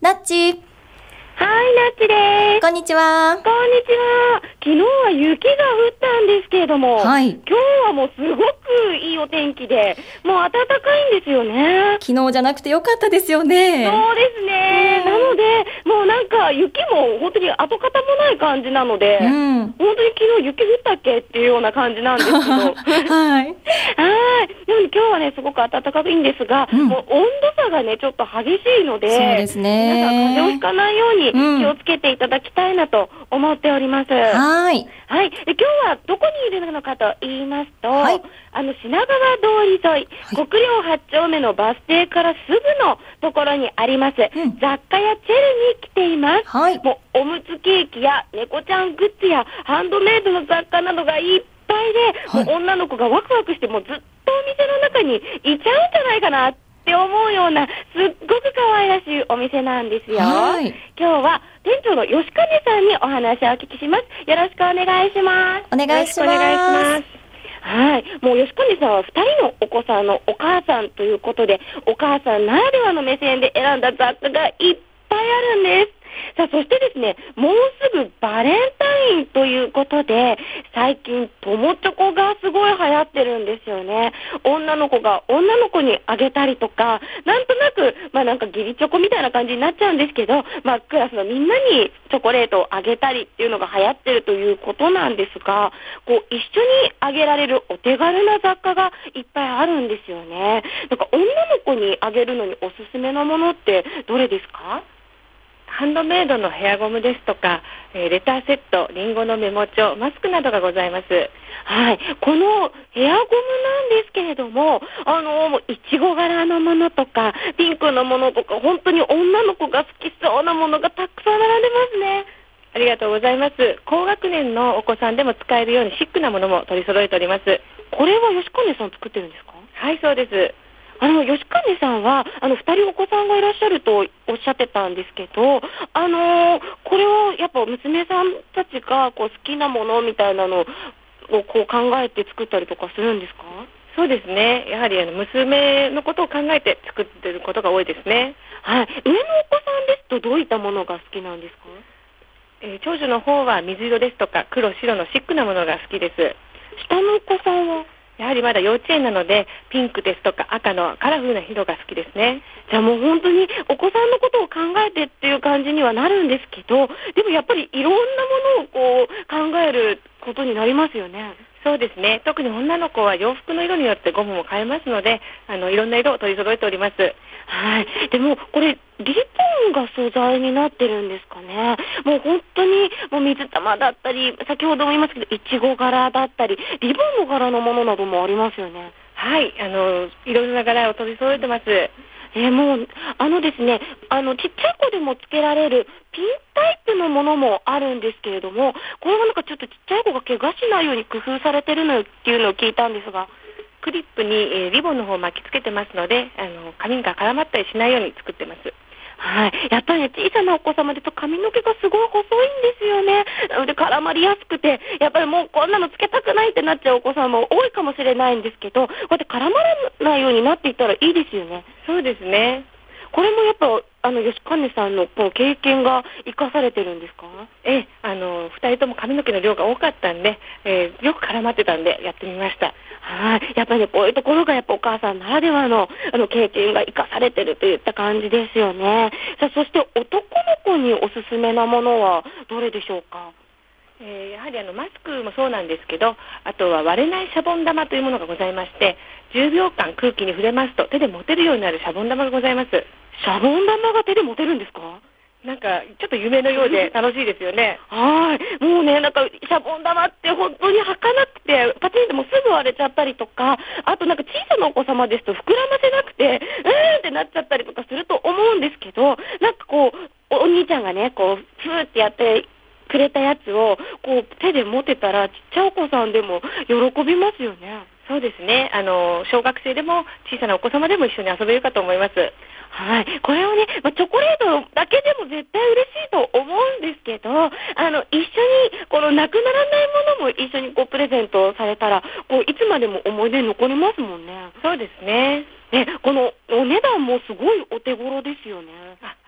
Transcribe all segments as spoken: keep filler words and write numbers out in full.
ナッチ。 はい、ナッチです。 こんにちは。 こんにちは。昨日は雪が降ったんですけれども、 はい。 今日はもうすごくいいお天気で、もう暖かいんですよね。 昨日じゃなくてよかったですよね。 そうですね。なので、もうなんか雪も本当に跡形もない感じなので、うん、本当に昨日雪降ったっけっていうような感じなんですけど。はい。 はい。 でも今日はね、すごく暖かいんですが、うん、もう温度差がね、ちょっと激しいので、 そうですね。 皆さん風邪をひかないように気をつけていただきたいなと思っております。うん、 はい。 はい。で、今日はどこにいるのかと言いますと、はい、あの、品川通り沿い、はい、国領はち丁目のバス停からすぐのところにあります、うん、雑貨屋チェルに来ています。はい。もう、おむつケーキや猫ちゃんグッズやハンドメイドの雑貨などがいっぱいで、はい、もう女の子がワクワクしてもうずっとお店の中にいちゃうんじゃないかなって思うようなすっごく可愛らしいお店なんですよ。はい。今日は店長の吉金さんにお話をお聞きします。よろしくお願いします。 お願いします。お願いします。 はい。もう吉金さんはふたりのお子さんのお母さんということで、お母さんならではの目線で選んだ雑貨がいっぱいあるんです。さあ、そしてですね、もうすぐバレンタインということで、最近友チョコがすごい流行ってるんですよね。女の子が女の子にあげたりとか、なんとなく、まあなんか義理チョコみたいな感じになっちゃうんですけど、まあクラスのみんなにチョコレートをあげたりっていうのが流行ってるということなんですが、こう一緒にあげられるお手軽な雑貨がいっぱいあるんですよね。なんか女の子にあげるのにおすすめのものってどれですか？ ハンドメイドのヘアゴムですとか、えー、レターセット、リンゴのメモ帳、マスクなどがございます。 はい。このヘアゴムなんですけれども、あの、いちご柄のものとか、ピンクのものとか、本当に女の子が好きそうなものがたくさん並んでますね。 ありがとうございます。高学年のお子さんでも使えるようにシックなものも取り揃えております。 これは吉金さん作ってるんですか？ はい、そうです。 あの、吉金さんは、あの、二人お子さんがいらっしゃるとおっしゃってたんですけど、あのー、これをやっぱ娘さんたちがこう好きなものみたいなのをこう考えて作ったりとかするんですか？ そうですね。やはりあの娘のことを考えて作っていることが多いですね。 はい。上のお子さんですとどういったものが好きなんですか？ えー、長女の方は水色ですとか黒白のシックなものが好きです。 下のお子さんはやはりまだ幼稚園なので、ピンクですとか赤のカラフルな色が好きですね。 じゃあもう本当にお子さんのことを考えてっていう感じにはなるんですけど、でもやっぱりいろんなものをこう考えることになりますよね。 そうですね。特に女の子は洋服の色によってゴムも変えますので、あのいろんな色を取り揃えております。 はい。でもこれリボンが素材になってるんですかね。もう本当にもう水玉だったり、先ほども言いましたけどいちご柄だったり、リボンの柄のものなどもありますよね。 はい。あのいろいろな柄を取り揃えてます。 えー、もうあのですね、あのちっちゃい子でもつけられるピンタイプのものもあるんですけれども、これはなんかちょっとちっちゃい子が怪我しないように工夫されてるのっていうのを聞いたんですが、 クリップに、えー、リボンの方を巻きつけてますので、あの髪が絡まったりしないように作ってます。 はい。やっぱりね、小さなお子様ですと髪の毛がすごい細いんですよね。なので絡まりやすくて、やっぱりもうこんなのつけたくないってなっちゃうお子さんも多いかもしれないんですけど、こうやって絡まらないようになっていったらいいですよね。 そうですね。 これもやっぱあの吉金さんのこの経験が生かされてるんですか？ ええ、あのふたりとも髪の毛の量が多かったんで、えー、よく絡まってたんでやってみました。 はい。やっぱりね、こういうところがやっぱお母さんならではのあの経験が生かされてるといった感じですよね。さあ、そして男の子におすすめなものはどれでしょうか？ えー、やはりあのマスクもそうなんですけど、あとは割れないシャボン玉というものがございまして、じゅうびょうかん空気に触れますと手で持てるようになるシャボン玉がございます。 シャボン玉が手で持てるんですか？ なんかちょっと夢のようで楽しいですよね。 はい。もうね、なんかシャボン玉って本当に履かなくてパチンってもうすぐ割れちゃったりとか、あとなんか小さなお子様ですと膨らませなくてうーんってなっちゃったりとかすると思うんですけど、なんかこうお兄ちゃんがねこうふーってやってくれたやつをこう手で持てたらちっちゃいお子さんでも喜びますよね。 そうですね。あの小学生でも小さなお子様でも一緒に遊べるかと思います。 はい。これをね、まあ、チョコレートだけでも絶対嬉しいと思うんですけど、あの一緒にこのなくならないものも一緒にこうプレゼントされたらこういつまでも思い出に残りますもんね。 そうですね。 ね、このお値段もすごいお手頃ですよね。 あ、あ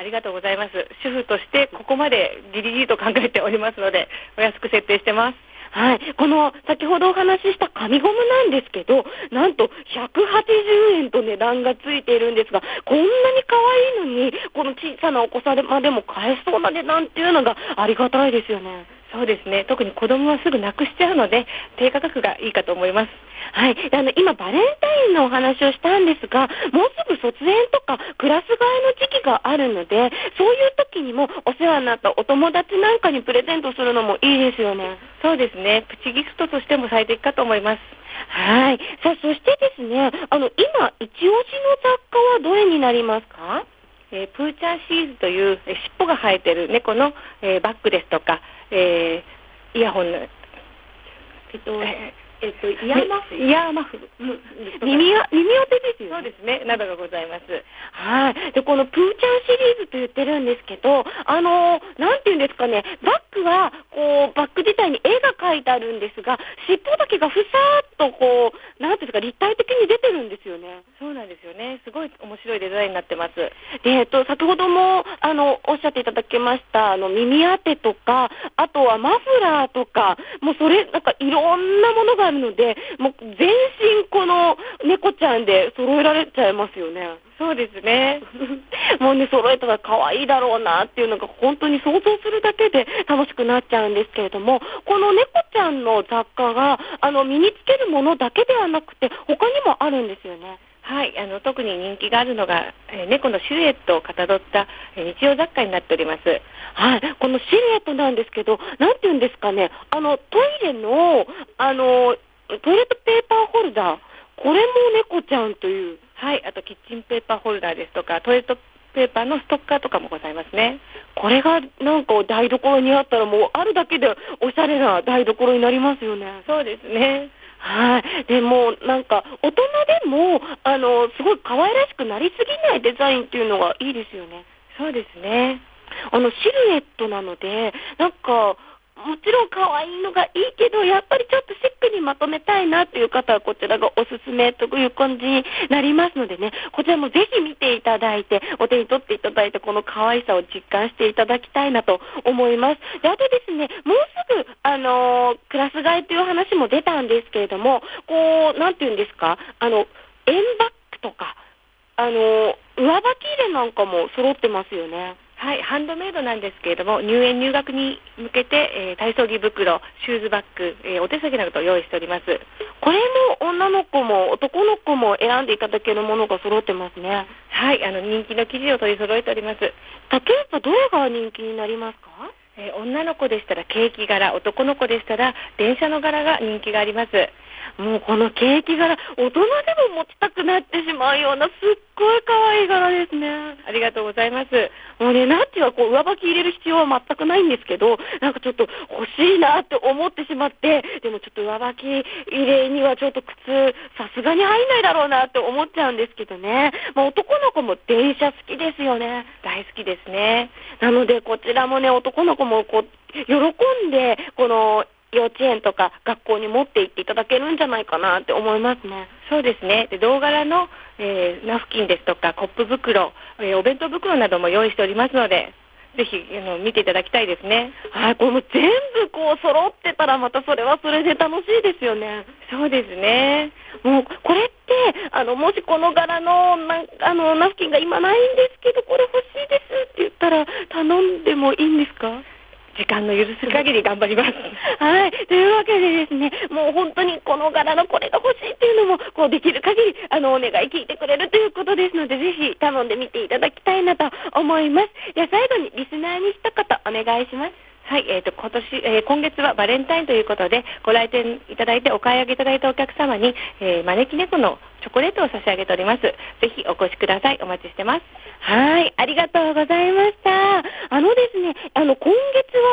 りがとうございます。主婦としてここまでギリギリと考えておりますので、お安く設定してます。 はい。この、先ほどお話しした紙ゴムなんですけど、なんとひゃくはちじゅうえんと値段がついているんですが、こんなに可愛いのに、この小さなお子様でも買えそうな値段っていうのがありがたいですよね。 そうですね。特に子供はすぐなくしちゃうので、低価格がいいかと思います。 はい。あの、今、バレンタインのお話をしたんですが、もうすぐ卒園とかクラス替えの時期があるので、そういう時にもお世話になったお友達なんかにプレゼントするのもいいですよね。 そうですね。プチギフトとしても最適かと思います。 はい。さあ、そしてですね、あの、今、一押しの雑貨はどれになりますか？ えー、プーチャーシーズというえー尻尾が生えている猫の、えー、バッグですとか、えー、イヤホンの、えっと、えーえっと、イヤーマフル、イヤーマフル、 耳や、耳当てですよね。 そうですね、などがございます。 はい。で、このプーちゃんシリーズと言ってるんですけど、あの、なんていうんですかね、バッグは、こう、バッグ自体に絵が描いてあるんですが、尻尾だけがふさーっとこう、なんていうんですか、立体的に出てるんですよね。 そうなんですよね。すごい面白いデザインになってます。で、 えっと、先ほども、あの、おっしゃっていただきました、あの、耳当てとか、あとはマフラーとか、もうそれ、なんかいろんなものがあるので、もう全身この猫ちゃんで揃えられちゃいますよね。 そうですね。 もうね、揃えたら可愛いだろうなっていうのが本当に想像するだけで楽しくなっちゃうんですけれども、この猫ちゃんの雑貨が、あの、身につけるものだけではなくて、他にもあるんですよね。 はい、あの特に人気があるのが、えー、猫のシルエットをかたどった、えー、日用雑貨になっております。 はい、このシルエットなんですけど、なんていうんですかね、あのトイレのあのトイレットペーパーホルダー、これも猫ちゃんという、 はい、あとキッチンペーパーホルダーですとか、トイレットペーパーのストッカーとかもございますね。 これがなんか台所にあったらもうあるだけでおしゃれな台所になりますよね。 そうですね。 はい。でも、なんか、大人でも、あの、すごい可愛らしくなりすぎないデザインっていうのがいいですよね。 そうですね。 あの、シルエットなので、なんか、もちろん可愛いのがいいけど、やっぱりちょっとシックにまとめたいなっていう方は、こちらがおすすめという感じになりますのでね、こちらもぜひ見ていただいて、お手に取っていただいて、この可愛さを実感していただきたいなと思います。で、あとですね、もうすぐ、あのー、クラス替えという話も出たんですけれども、こう、なんていうんですか、あの、円バッグとか、あのー、上履き入れなんかも揃ってますよね。 はい、ハンドメイドなんですけれども、入園入学に向けて、えー、体操着袋、シューズバッグ、えー、お手提げなどを用意しております。 これも女の子も男の子も選んでいただけるものが揃ってますね。 はい、あの人気の生地を取り揃えております。例えばどれが人気になりますか？ えー、女の子でしたらケーキ柄、男の子でしたら電車の柄が人気があります。 もうこのケーキ柄、大人でも持ちたくなってしまうようなすっごい可愛い柄ですね。 ありがとうございます。 もうね、ナッチはこう上履き入れる必要は全くないんですけど、なんかちょっと欲しいなって思ってしまって、でもちょっと上履き入れにはちょっと靴、さすがに入んないだろうなって思っちゃうんですけどね。まあ、男の子も電車好きですよね。 大好きですね。 なのでこちらもね、男の子もこう喜んでこの幼稚園とか学校に持って行っていただけるんじゃないかなって思いますね。 そうですね。で、銅柄の、えー、ナフキンですとかコップ袋、えー、お弁当袋なども用意しておりますので、ぜひあの見ていただきたいですね。 はい、これも全部こう揃ってたらまたそれはそれで楽しいですよね。 そうですね。 もうこれってあのもしこの柄のなあのナフキンが今ないんですけどこれ欲しいですって言ったら頼んでもいいんですか？ 時間の許す限り頑張ります。 はい。というわけでですね、もう本当にこの柄のこれが欲しいっていうのも、こうできる限り、あの、お願い聞いてくれるということですので、ぜひ頼んでみていただきたいなと思います。では最後にリスナーに一言お願いします。 はい、えーと、今年、えー、今月はバレンタインということで、ご来店いただいてお買い上げいただいたお客様に、えー、招き猫のチョコレートを差し上げております。ぜひお越しください。お待ちしてます。 はい、ありがとうございました。あのですね、あの、今月は、あの、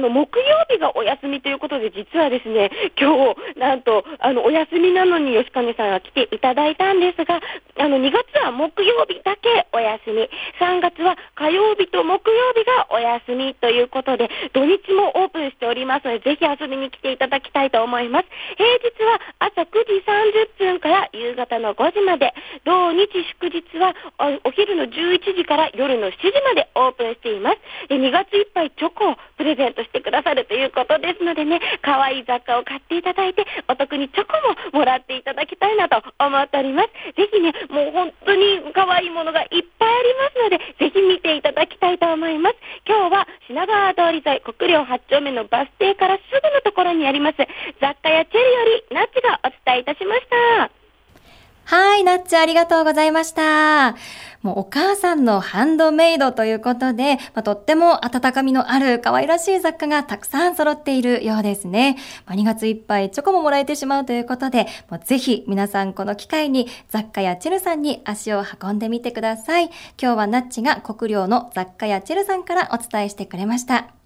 の、木曜日がお休みということで、実はですね、今日、なんと、あの、お休みなのに吉金さんが来ていただいたんですが、あの、にがつは木曜日だけお休み、さんがつは火曜日と木曜日がお休みということで、土日もオープンしておりますので、ぜひ遊びに来ていただきたいと思います。平日は朝くじさんじゅっぷんから夕方のごじまで、土日祝日はお昼のじゅういちじから夜のしちじまでオープンしています。で、にがついっぱいチョコをプレゼントしてくださるということですのでね、可愛い雑貨を買っていただいて、お得にチョコももらっていただきたいなと思っております。ぜひね、もう本当に可愛いものがいっぱいありますので、ぜひ見ていただきたいと思います。今日は品川通り沿い国領はち丁目のバス停からすぐのところにあります雑貨屋チェリよりナッチがお伝えいたしました。 はい、ナッチありがとうございました。もうお母さんのハンドメイドということで、まあ、とっても温かみのある可愛らしい雑貨がたくさん揃っているようですね。まあ、にがついっぱいチョコももらえてしまうということで、もうぜひ皆さんこの機会に雑貨屋チェルさんに足を運んでみてください。今日はナッチが国領の雑貨屋チェルさんからお伝えしてくれました。